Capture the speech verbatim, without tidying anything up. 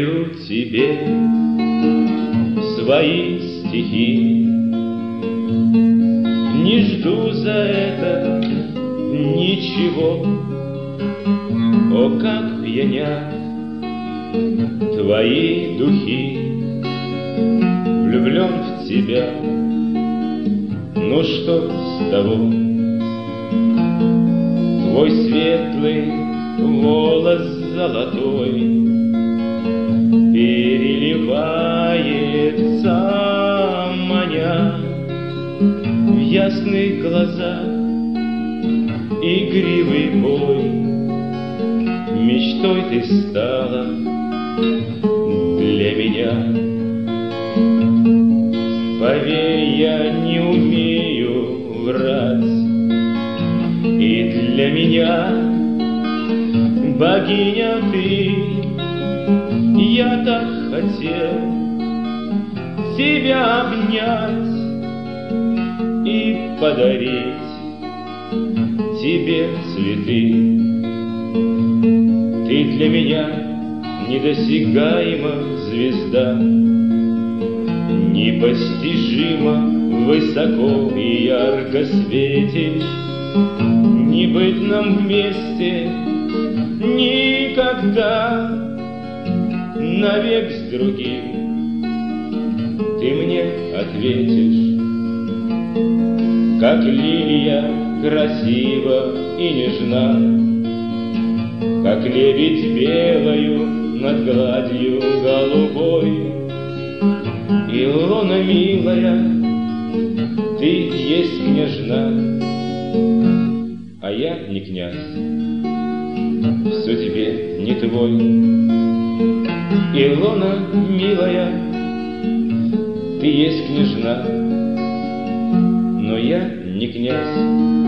дарю тебе свои стихи. Не жду за это ничего. О, как пьянят твои духи. Влюблен в тебя, ну что с того? Твой светлый волос золотой переливается, маня в ясных глазах игривый бой. Мечтой ты стала для меня. Поверь, я не умею врать, и для меня богиня ты. Я так хотел тебя обнять и подарить тебе цветы. Ты для меня недосягаема звезда, непостижимо высоко и ярко светишь. Не быть нам вместе никогда, навек с другим ты мне ответишь. Как лилия красива и нежна, как лебедь белою над гладью голубой. Илона, милая, ты есть княжна, а я не князь, в судьбе не твой. Илона, милая, ты есть княжна, но я не князь.